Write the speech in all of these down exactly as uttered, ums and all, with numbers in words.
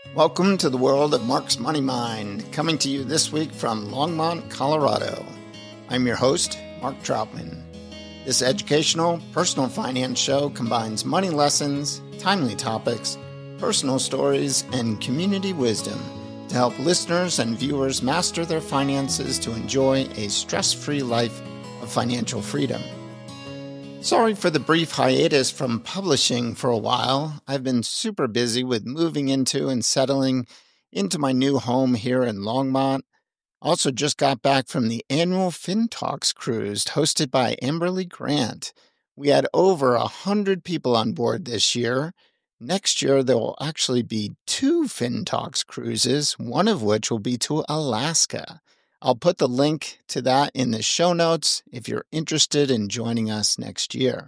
Welcome to the world of Mark's Money Mind, coming to you this week from Longmont, Colorado. I'm your host, Mark Troutman. This educational, personal finance show combines money lessons, timely topics, personal stories, and community wisdom to help listeners and viewers master their finances to enjoy a stress-free life of financial freedom. Sorry for the brief hiatus from publishing for a while. I've been super busy with moving into and settling into my new home here in Longmont. Also just got back from the annual FinTalks cruise hosted by Amberly Grant. We had over a hundred people on board this year. Next year, there will actually be two FinTalks cruises, one of which will be to Alaska. I'll put the link to that in the show notes if you're interested in joining us next year.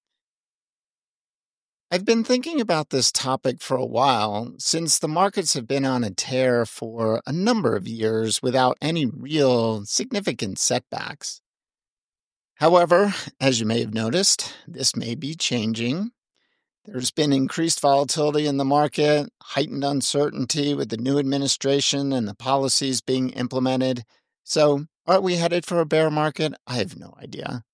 I've been thinking about this topic for a while, since the markets have been on a tear for a number of years without any real significant setbacks. However, as you may have noticed, this may be changing. There's been increased volatility in the market, heightened uncertainty with the new administration and the policies being implemented. So, are we headed for a bear market? I have no idea.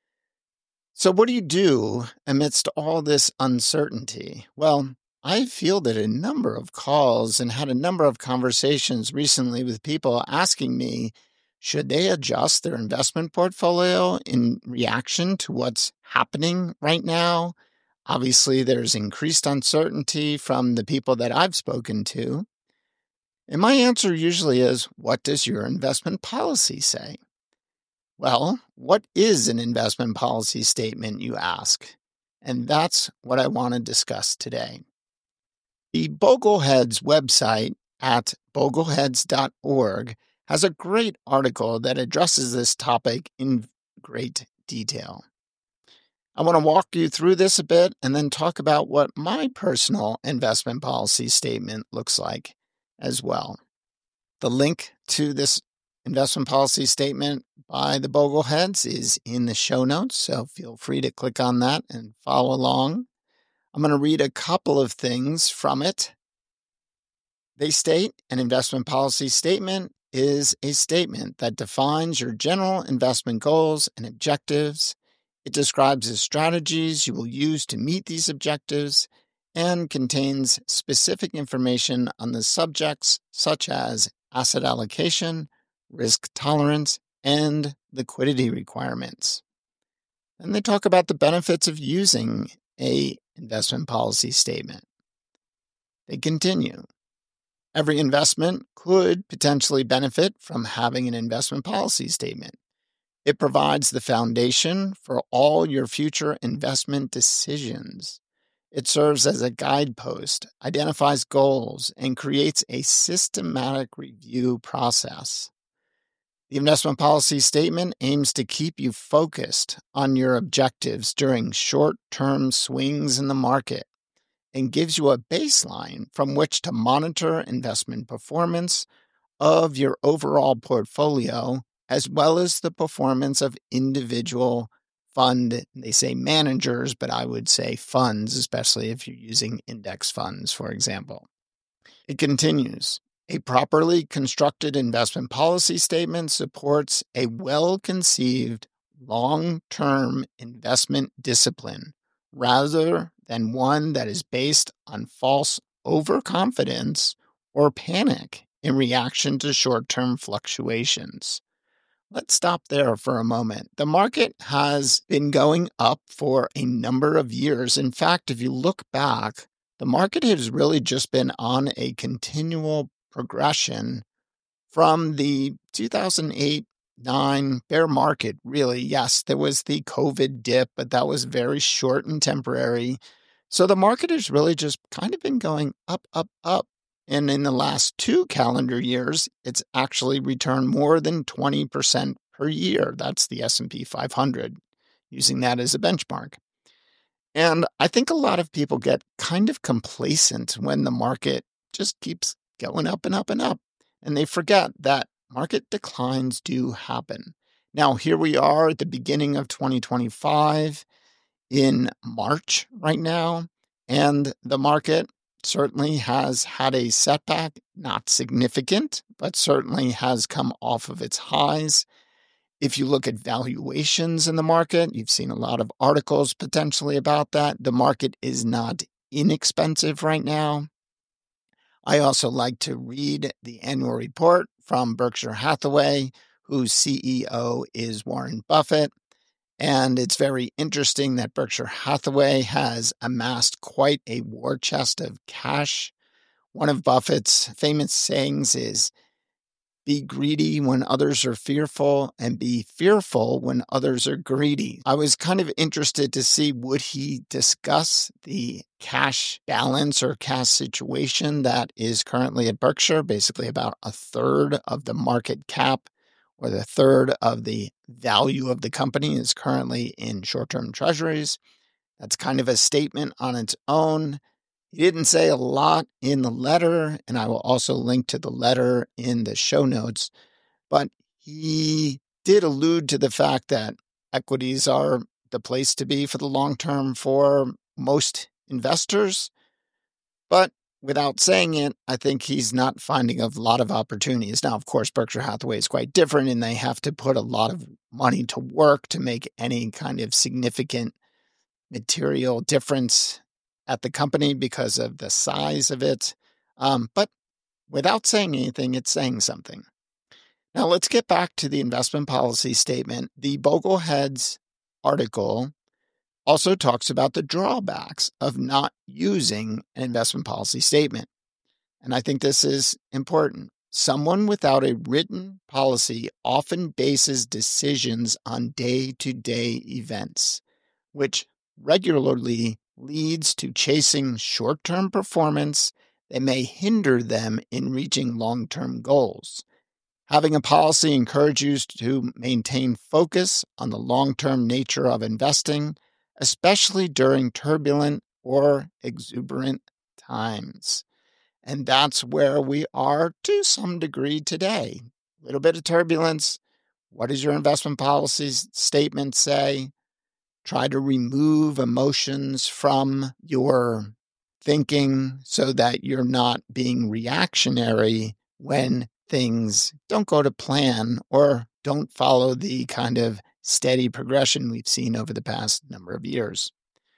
So what do you do amidst all this uncertainty? Well, I fielded a number of calls and had a number of conversations recently with people asking me, should they adjust their investment portfolio in reaction to what's happening right now? Obviously, there's increased uncertainty from the people that I've spoken to. And my answer usually is, what does your investment policy say? Well, what is an investment policy statement, you ask? And that's what I want to discuss today. The Bogleheads website at bogleheads dot org has a great article that addresses this topic in great detail. I want to walk you through this a bit and then talk about what my personal investment policy statement looks like as well. The link to this investment policy statement by the Bogleheads is in the show notes, so feel free to click on that and follow along. I'm going to read a couple of things from it. They state an investment policy statement is a statement that defines your general investment goals and objectives. It describes the strategies you will use to meet these objectives and contains specific information on the subjects such as asset allocation, risk tolerance, and liquidity requirements. And they talk about the benefits of using a investment policy statement. They continue. Every investment could potentially benefit from having an investment policy statement. It provides the foundation for all your future investment decisions. It serves as a guidepost, identifies goals, and creates a systematic review process. The investment policy statement aims to keep you focused on your objectives during short-term swings in the market and gives you a baseline from which to monitor investment performance of your overall portfolio, as well as the performance of individual fund, they say managers, but I would say funds, especially if you're using index funds, for example. It continues. A properly constructed investment policy statement supports a well-conceived long-term investment discipline rather than one that is based on false overconfidence or panic in reaction to short-term fluctuations. Let's stop there for a moment. The market has been going up for a number of years. In fact, if you look back, the market has really just been on a continual progression from the two thousand eight nine bear market, really. Yes, there was the COVID dip, but that was very short and temporary. So the market has really just kind of been going up, up, up. And in the last two calendar years, it's actually returned more than twenty percent per year. That's the S and P five hundred, using that as a benchmark. And I think a lot of people get kind of complacent when the market just keeps going up and up and up. And they forget that market declines do happen. Now, here we are at the beginning of twenty twenty-five in March right now, and the market certainly has had a setback, not significant, but certainly has come off of its highs. If you look at valuations in the market, you've seen a lot of articles potentially about that. The market is not inexpensive right now. I also like to read the annual report from Berkshire Hathaway, whose C E O is Warren Buffett. And it's very interesting that Berkshire Hathaway has amassed quite a war chest of cash. One of Buffett's famous sayings is, "Be greedy when others are fearful, and be fearful when others are greedy." I was kind of interested to see, would he discuss the cash balance or cash situation that is currently at Berkshire, basically about a third of the market cap or the third of the value of the company is currently in short-term treasuries. That's kind of a statement on its own. He didn't say a lot in the letter, and I will also link to the letter in the show notes, but he did allude to the fact that equities are the place to be for the long term for most investors. But without saying it, I think he's not finding a lot of opportunities. Now, of course, Berkshire Hathaway is quite different, and they have to put a lot of money to work to make any kind of significant material difference at the company because of the size of it. Um, but without saying anything, it's saying something. Now, let's get back to the investment policy statement. The Bogleheads article also talks about the drawbacks of not using an investment policy statement. And I think this is important. Someone without a written policy often bases decisions on day-to-day events, which regularly leads to chasing short-term performance that may hinder them in reaching long-term goals. Having a policy encourages you to maintain focus on the long-term nature of investing, especially during turbulent or exuberant times. And that's where we are to some degree today. A little bit of turbulence. What does your investment policy statement say? Try to remove emotions from your thinking so that you're not being reactionary when things don't go to plan or don't follow the kind of steady progression we've seen over the past number of years.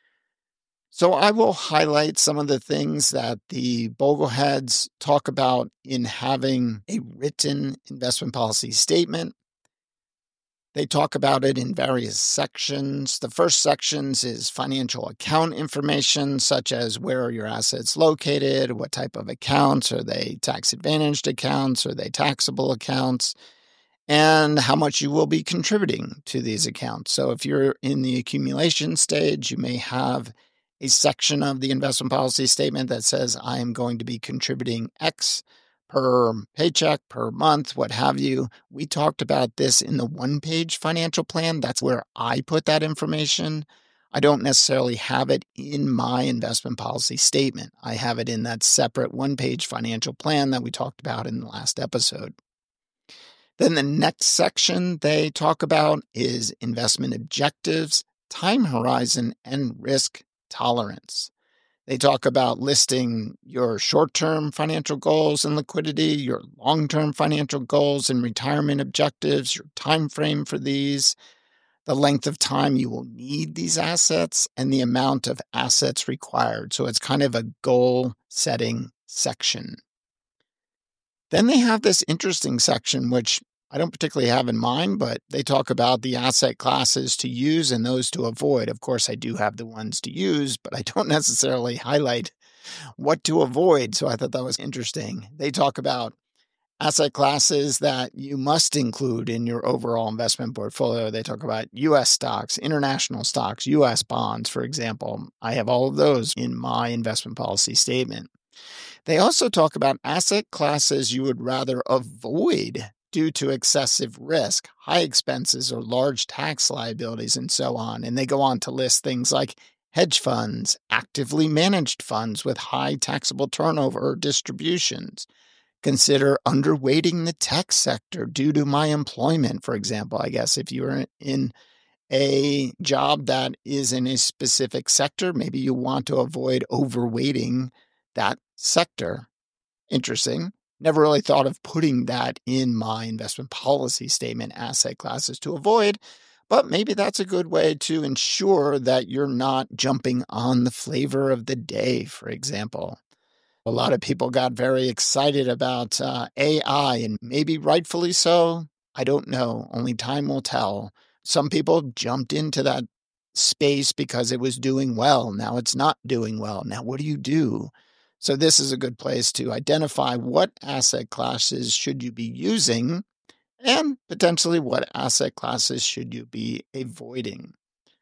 So I will highlight some of the things that the Bogleheads talk about in having a written investment policy statement. They talk about it in various sections. The first sections is financial account information, such as where are your assets located, what type of accounts, are they tax-advantaged accounts, are they taxable accounts, and how much you will be contributing to these accounts. So if you're in the accumulation stage, you may have a section of the investment policy statement that says, I am going to be contributing X per paycheck, per month, what have you. We talked about this in the one-page financial plan. That's where I put that information. I don't necessarily have it in my investment policy statement. I have it in that separate one-page financial plan that we talked about in the last episode. Then the next section they talk about is investment objectives, time horizon, and risk tolerance. They talk about listing your short-term financial goals and liquidity, your long-term financial goals and retirement objectives, your time frame for these, the length of time you will need these assets, and the amount of assets required. So it's kind of a goal-setting section. Then they have this interesting section, which I don't particularly have in mind, but they talk about the asset classes to use and those to avoid. Of course, I do have the ones to use, but I don't necessarily highlight what to avoid. So I thought that was interesting. They talk about asset classes that you must include in your overall investment portfolio. They talk about U S stocks, international stocks, U S bonds, for example. I have all of those in my investment policy statement. They also talk about asset classes you would rather avoid due to excessive risk, high expenses, or large tax liabilities, and so on. And they go on to list things like hedge funds, actively managed funds with high taxable turnover or distributions. Consider underweighting the tech sector due to my employment, for example. I guess if you're in a job that is in a specific sector, maybe you want to avoid overweighting that Sector. Interesting. Never really thought of putting that in my investment policy statement, asset classes to avoid, but maybe that's a good way to ensure that you're not jumping on the flavor of the day, for example. A lot of people got very excited about uh, A I, and maybe rightfully so. I don't know. Only time will tell. Some people jumped into that space because it was doing well. Now it's not doing well. Now, what do you do? So this is a good place to identify what asset classes should you be using and potentially what asset classes should you be avoiding.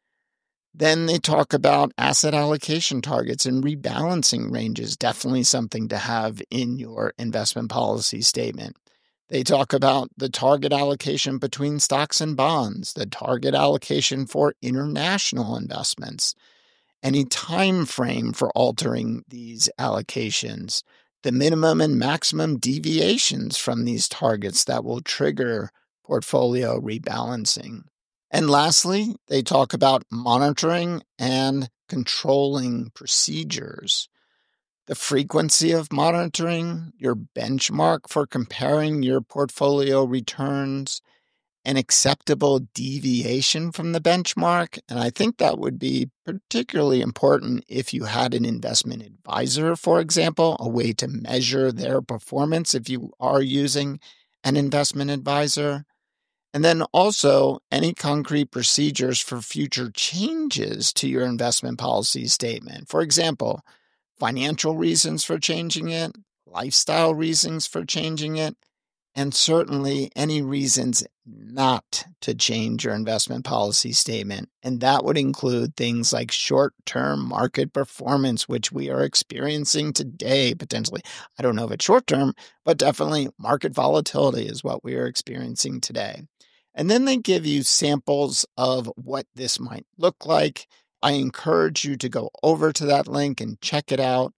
Then they talk about asset allocation targets and rebalancing ranges, definitely something to have in your investment policy statement. They talk about the target allocation between stocks and bonds, the target allocation for international investments, any time frame for altering these allocations, the minimum and maximum deviations from these targets that will trigger portfolio rebalancing. And lastly, they talk about monitoring and controlling procedures, the frequency of monitoring, your benchmark for comparing your portfolio returns, an acceptable deviation from the benchmark. And I think that would be particularly important if you had an investment advisor, for example, a way to measure their performance if you are using an investment advisor. And then also any concrete procedures for future changes to your investment policy statement. For example, financial reasons for changing it, lifestyle reasons for changing it, and certainly any reasons not to change your investment policy statement. And that would include things like short-term market performance, which we are experiencing today, potentially. I don't know if it's short-term, but definitely market volatility is what we are experiencing today. And then they give you samples of what this might look like. I encourage you to go over to that link and check it out.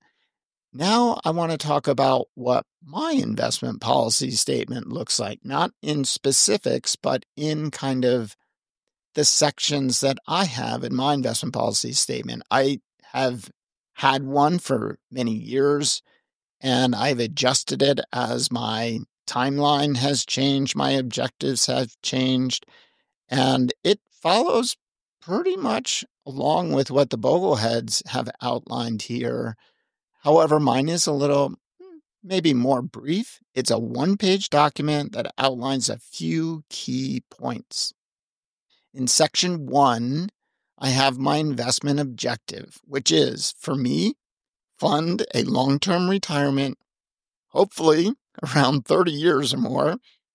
Now I want to talk about what my investment policy statement looks like, not in specifics, but in kind of the sections that I have in my investment policy statement. I have had one for many years, and I've adjusted it as my timeline has changed, my objectives have changed, and it follows pretty much along with what the Bogleheads have outlined here. However, mine is a little, maybe more brief. It's a one-page document that outlines a few key points. In section one, I have my investment objective, which is, for me, fund a long-term retirement, hopefully around thirty years or more,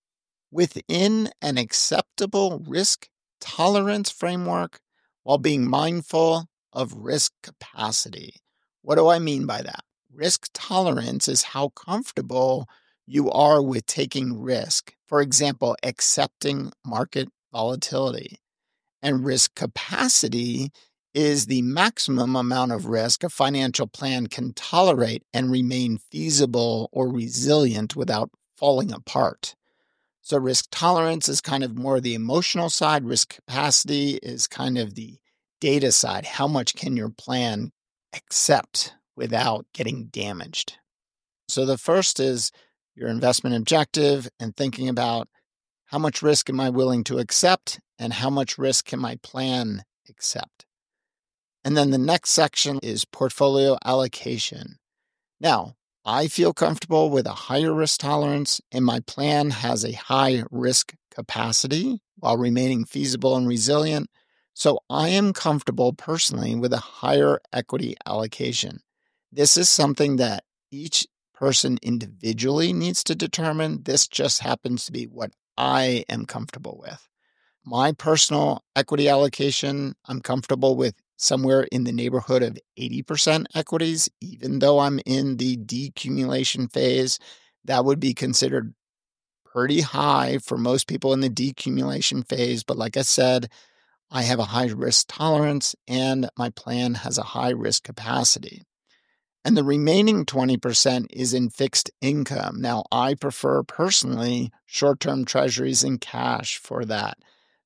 within an acceptable risk tolerance framework while being mindful of risk capacity. What do I mean by that? Risk tolerance is how comfortable you are with taking risk. For example, accepting market volatility. And risk capacity is the maximum amount of risk a financial plan can tolerate and remain feasible or resilient without falling apart. So risk tolerance is kind of more the emotional side. Risk capacity is kind of the data side. How much can your plan accept without getting damaged? So the first is your investment objective and thinking about how much risk am I willing to accept and how much risk can my plan accept? And then the next section is portfolio allocation. Now, I feel comfortable with a higher risk tolerance, and my plan has a high risk capacity while remaining feasible and resilient. So I am comfortable personally with a higher equity allocation. This is something that each person individually needs to determine. This just happens to be what I am comfortable with. My personal equity allocation, I'm comfortable with somewhere in the neighborhood of eighty percent equities, even though I'm in the decumulation phase. That would be considered pretty high for most people in the decumulation phase. But like I said, I have a high risk tolerance and my plan has a high risk capacity. And the remaining twenty percent is in fixed income. Now, I prefer personally short-term treasuries and cash for that.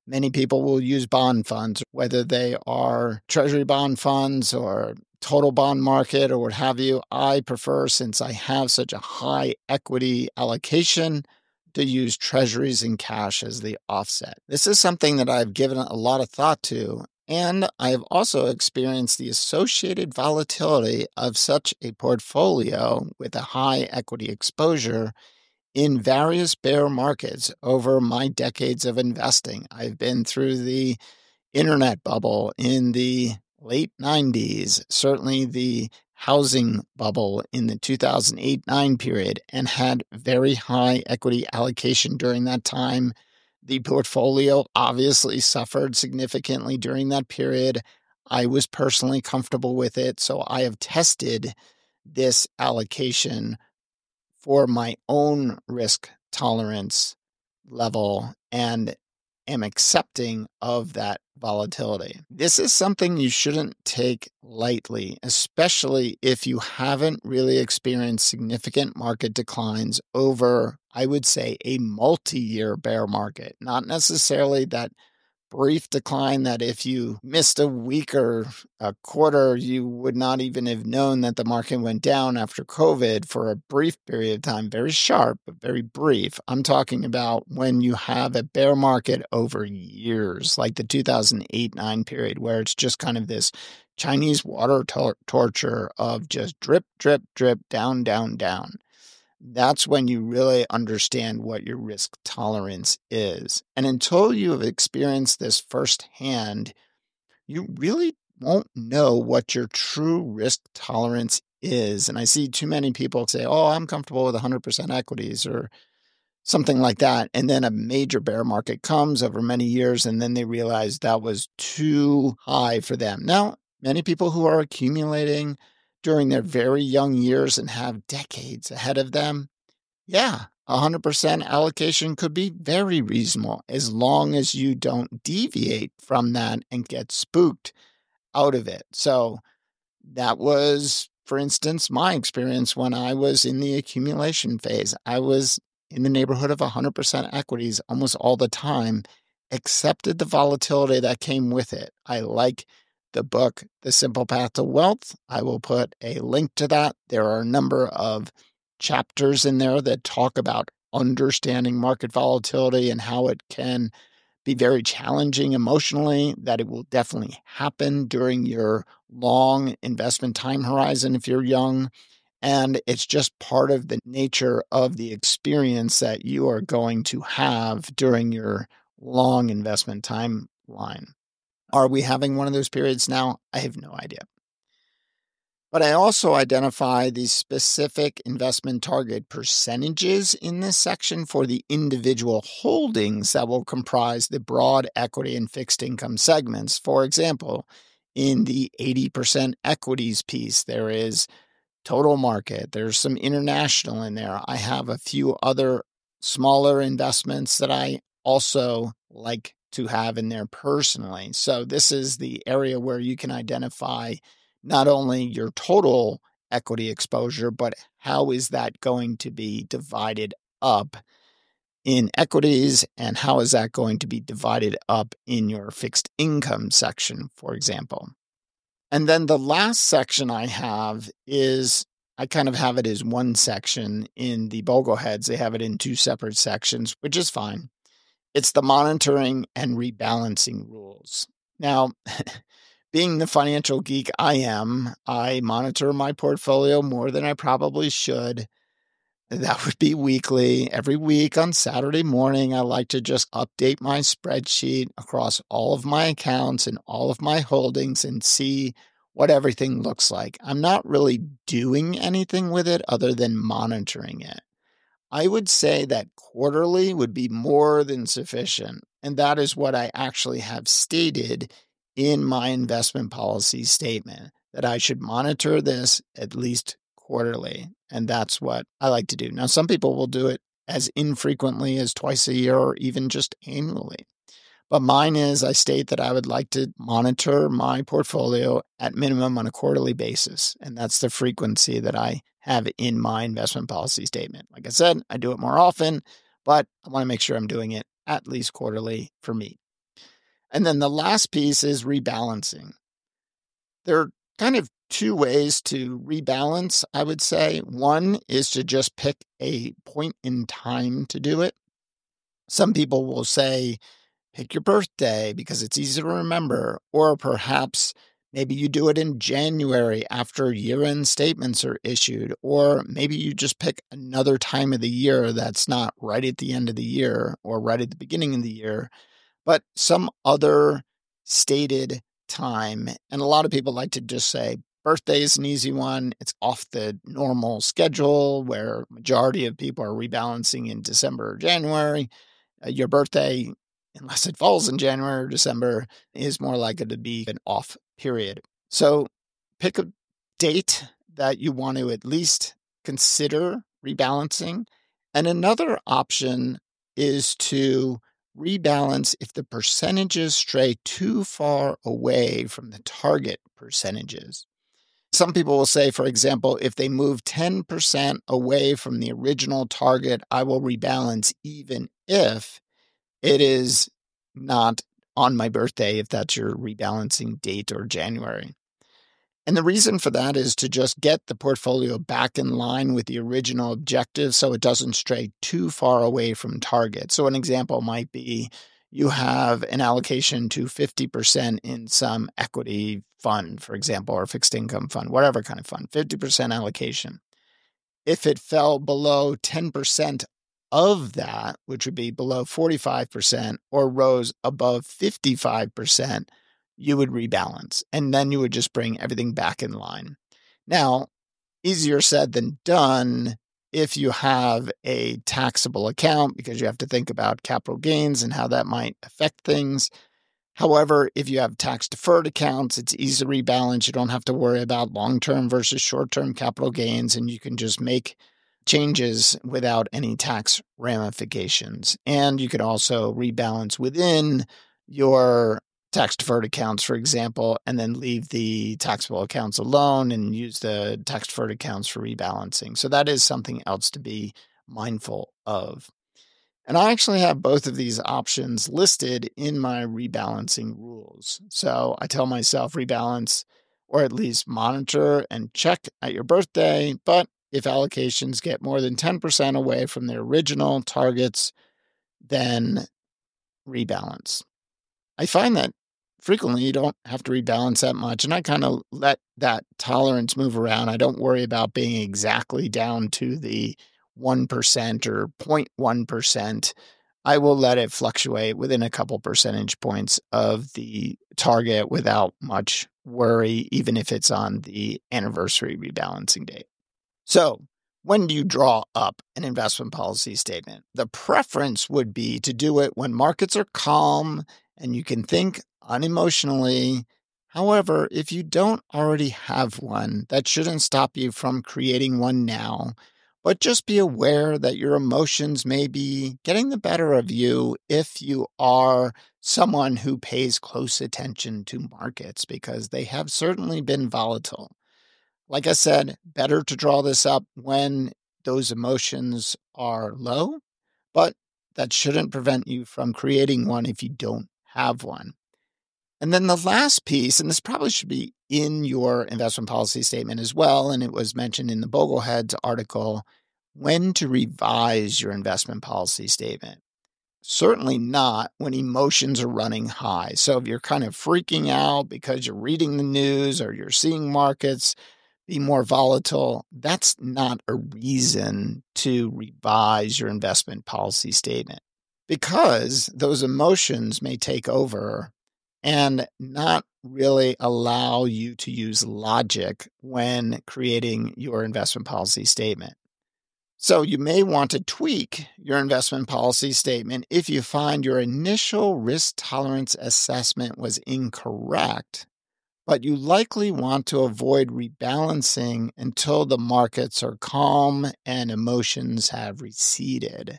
Many people will use bond funds, whether they are treasury bond funds or total bond market or what have you. I prefer, since I have such a high equity allocation, to use treasuries and cash as the offset. This is something that I've given a lot of thought to, and I've also experienced the associated volatility of such a portfolio with a high equity exposure in various bear markets over my decades of investing. I've been through the internet bubble in the late nineties, certainly the housing bubble in the two thousand eight nine period, and had very high equity allocation during that time. The portfolio obviously suffered significantly during that period. I was personally comfortable with it, so I have tested this allocation for my own risk tolerance level and am accepting of that volatility. This is something you shouldn't take lightly, especially if you haven't really experienced significant market declines over, I would say, a multi-year bear market. Not necessarily that brief decline that if you missed a week or a quarter, you would not even have known that the market went down after COVID for a brief period of time, very sharp, but very brief. I'm talking about when you have a bear market over years, like the two thousand eight nine period, where it's just kind of this Chinese water tor- torture of just drip, drip, drip, down, down, down. That's when you really understand what your risk tolerance is. And until you have experienced this firsthand, you really won't know what your true risk tolerance is. And I see too many people say, oh, I'm comfortable with one hundred percent equities or something like that. And then a major bear market comes over many years, and then they realize that was too high for them. Now, many people who are accumulating during their very young years and have decades ahead of them, yeah, one hundred percent allocation could be very reasonable as long as you don't deviate from that and get spooked out of it. So that was, for instance, my experience when I was in the accumulation phase. I was in the neighborhood of one hundred percent equities almost all the time, accepted the volatility that came with it. I like the book, The Simple Path to Wealth. I will put a link to that. There are a number of chapters in there that talk about understanding market volatility and how it can be very challenging emotionally, that it will definitely happen during your long investment time horizon if you're young. And it's just part of the nature of the experience that you are going to have during your long investment timeline. Are we having one of those periods now? I have no idea. But I also identify the specific investment target percentages in this section for the individual holdings that will comprise the broad equity and fixed income segments. For example, in the eighty percent equities piece, there is total market. There's some international in there. I have a few other smaller investments that I also like to have in there personally. So this is the area where you can identify not only your total equity exposure, but how is that going to be divided up in equities, and how is that going to be divided up in your fixed income section, for example. And then the last section I have is, I kind of have it as one section. In the Bogleheads, they have it in two separate sections, which is fine. It's the monitoring and rebalancing rules. Now, being the financial geek I am, I monitor my portfolio more than I probably should. That would be weekly. Every week on Saturday morning, I like to just update my spreadsheet across all of my accounts and all of my holdings and see what everything looks like. I'm not really doing anything with it other than monitoring it. I would say that quarterly would be more than sufficient, and that is what I actually have stated in my investment policy statement, that I should monitor this at least quarterly, and that's what I like to do. Now, some people will do it as infrequently as twice a year or even just annually. But mine is, I state that I would like to monitor my portfolio at minimum on a quarterly basis. And that's the frequency that I have in my investment policy statement. Like I said, I do it more often, but I want to make sure I'm doing it at least quarterly for me. And then the last piece is rebalancing. There are kind of two ways to rebalance, I would say. One is to just pick a point in time to do it. Some people will say, pick your birthday because it's easy to remember, or perhaps maybe you do it in January after year-end statements are issued, or maybe you just pick another time of the year that's not right at the end of the year or right at the beginning of the year, but some other stated time. And a lot of people like to just say birthday is an easy one. It's off the normal schedule where majority of people are rebalancing in December or January. Uh, your birthday, unless it falls in January or December, is more likely to be an off period. So pick a date that you want to at least consider rebalancing. And another option is to rebalance if the percentages stray too far away from the target percentages. Some people will say, for example, if they move ten percent away from the original target, I will rebalance even if it is not on my birthday, if that's your rebalancing date or January. And the reason for that is to just get the portfolio back in line with the original objective so it doesn't stray too far away from target. So an example might be you have an allocation to fifty percent in some equity fund, for example, or fixed income fund, whatever kind of fund, fifty percent allocation. If it fell below ten percent of that, which would be below forty-five percent, or rose above fifty-five percent, you would rebalance. And then you would just bring everything back in line. Now, easier said than done if you have a taxable account, because you have to think about capital gains and how that might affect things. However, if you have tax-deferred accounts, it's easy to rebalance. You don't have to worry about long-term versus short-term capital gains, and you can just make changes without any tax ramifications. And you could also rebalance within your tax-deferred accounts, for example, and then leave the taxable accounts alone and use the tax-deferred accounts for rebalancing. So that is something else to be mindful of. And I actually have both of these options listed in my rebalancing rules. So I tell myself rebalance, or at least monitor and check at your birthday. But if allocations get more than ten percent away from their original targets, then rebalance. I find that frequently you don't have to rebalance that much, and I kind of let that tolerance move around. I don't worry about being exactly down to the one percent or zero point one percent. I will let it fluctuate within a couple percentage points of the target without much worry, even if it's on the anniversary rebalancing date. So, when do you draw up an investment policy statement? The preference would be to do it when markets are calm and you can think unemotionally. However, if you don't already have one, that shouldn't stop you from creating one now. But just be aware that your emotions may be getting the better of you if you are someone who pays close attention to markets, because they have certainly been volatile. Like I said, better to draw this up when those emotions are low, but that shouldn't prevent you from creating one if you don't have one. And then the last piece, and this probably should be in your investment policy statement as well, and it was mentioned in the Bogleheads article, when to revise your investment policy statement. Certainly not when emotions are running high. So if you're kind of freaking out because you're reading the news or you're seeing markets be more volatile, that's not a reason to revise your investment policy statement, because those emotions may take over and not really allow you to use logic when creating your investment policy statement. So you may want to tweak your investment policy statement if you find your initial risk tolerance assessment was incorrect, but you likely want to avoid rebalancing until the markets are calm and emotions have receded.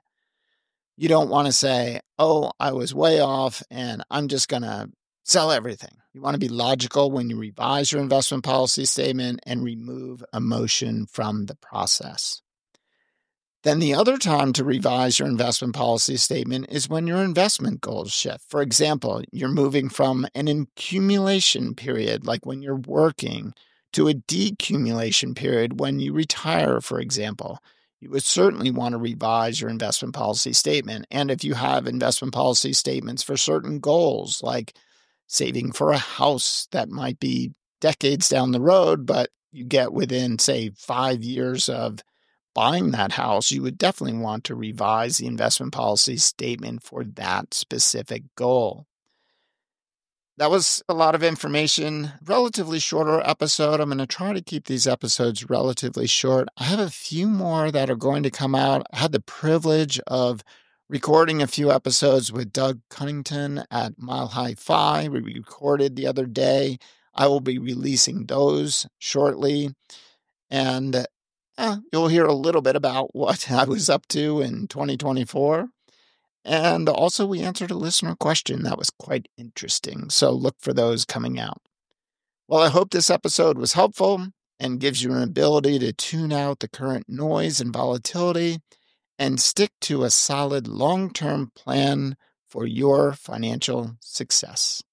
You don't want to say, oh, I was way off and I'm just going to sell everything. You want to be logical when you revise your investment policy statement and remove emotion from the process. Then the other time to revise your investment policy statement is when your investment goals shift. For example, you're moving from an accumulation period, like when you're working, to a decumulation period when you retire, for example. You would certainly want to revise your investment policy statement. And if you have investment policy statements for certain goals, like saving for a house that might be decades down the road, but you get within, say, five years of buying that house, you would definitely want to revise the investment policy statement for that specific goal. That was a lot of information, relatively shorter episode. I'm going to try to keep these episodes relatively short. I have a few more that are going to come out. I had the privilege of recording a few episodes with Doug Cunnington at Mile High Fi. We recorded the other day. I will be releasing those shortly. And Uh, you'll hear a little bit about what I was up to in twenty twenty-four. And also, we answered a listener question that was quite interesting. So look for those coming out. Well, I hope this episode was helpful and gives you an ability to tune out the current noise and volatility and stick to a solid long-term plan for your financial success.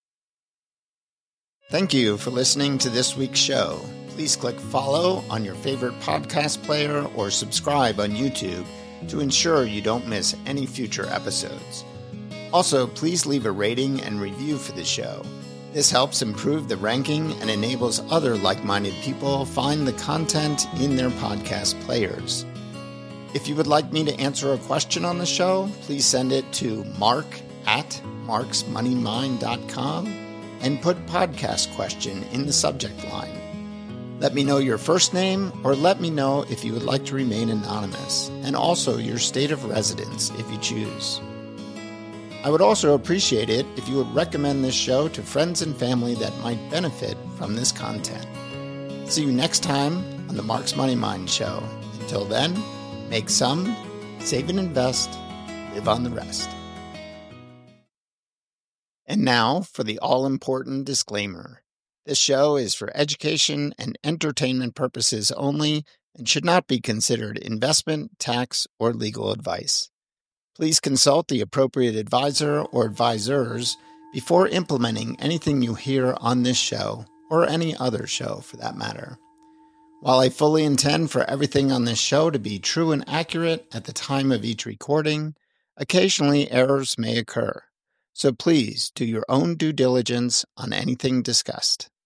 Thank you for listening to this week's show. Please click follow on your favorite podcast player or subscribe on YouTube to ensure you don't miss any future episodes. Also, please leave a rating and review for the show. This helps improve the ranking and enables other like-minded people find the content in their podcast players. If you would like me to answer a question on the show, please send it to mark at marks money mind dot com and put podcast question in the subject line. Let me know your first name, or let me know if you would like to remain anonymous, and also your state of residence if you choose. I would also appreciate it if you would recommend this show to friends and family that might benefit from this content. See you next time on the Mark's Money Mind Show. Until then, make some, save and invest, live on the rest. And now for the all-important disclaimer. This show is for education and entertainment purposes only and should not be considered investment, tax, or legal advice. Please consult the appropriate advisor or advisors before implementing anything you hear on this show or any other show for that matter. While I fully intend for everything on this show to be true and accurate at the time of each recording, occasionally errors may occur. So please do your own due diligence on anything discussed.